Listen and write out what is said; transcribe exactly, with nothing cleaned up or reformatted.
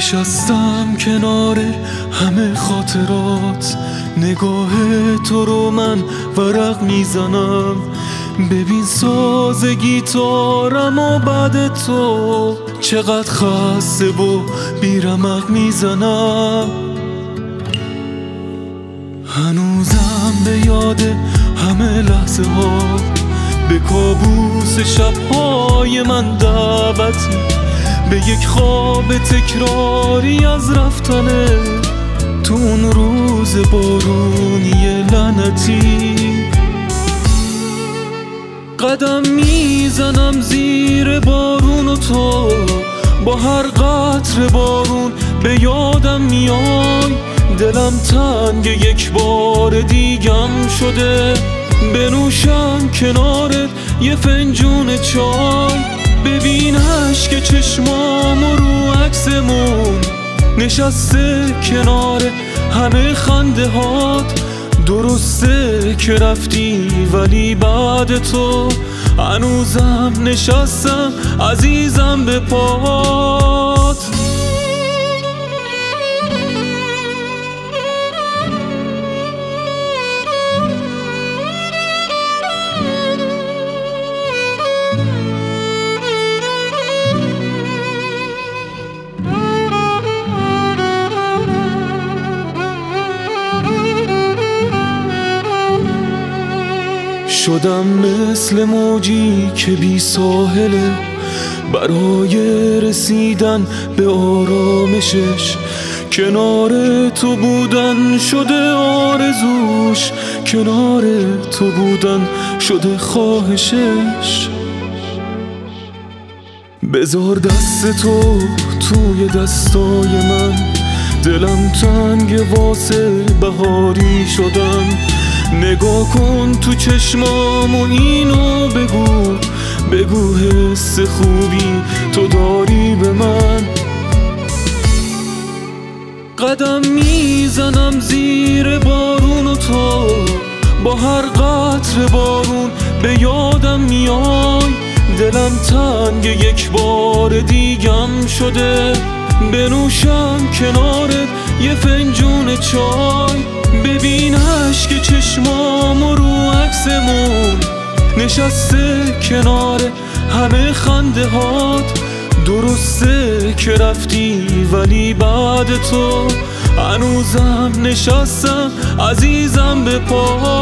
نشستم کنار همه خاطرات، نگاه تو رو من ورق میزنم. ببین ساز گیتارم و بعد تو چقدر خسته و بیرمق میزنم. هنوزم به یاد همه لحظه ها، به کابوس شبهای من دعوتی، به یک خواب تکراری از رفتنه تو اون روز بارونی لعنتی. قدم میزنم زیر بارون و تو با هر قطره بارون به یادم میای. دلم تنگ یک بار دیگم شده، بنوشم کنارت یه فنجون چای. ببین اشک چشمام و رو عکسمون نشسته کنار همه خنده هات. درسته که رفتی ولی بعد تو هنوزم نشستم عزیزم به پات. شدم مثل موجی که بی ساحله، برای رسیدن به آرامشش کنار تو بودن شده آرزوش، کنار تو بودن شده خواهشش. بذار دست تو توی دستای من، دلم تنگ واسه بهاری شدن. نگاه کن تو چشمام و اینو بگو، بگو حس خوبی تو داری به من. قدم میزنم زیر بارون و تو با هر قطره بارون به یادم میای. دلم تنگ یک بار دیگم شده، بنوشم کنارت یه فنجون چای. ببین اشک چشمام و رو عکسمون نشسته کنار همه خنده هات. درسته که رفتی ولی بعد تو هنوزم نشستم عزیزم به پات.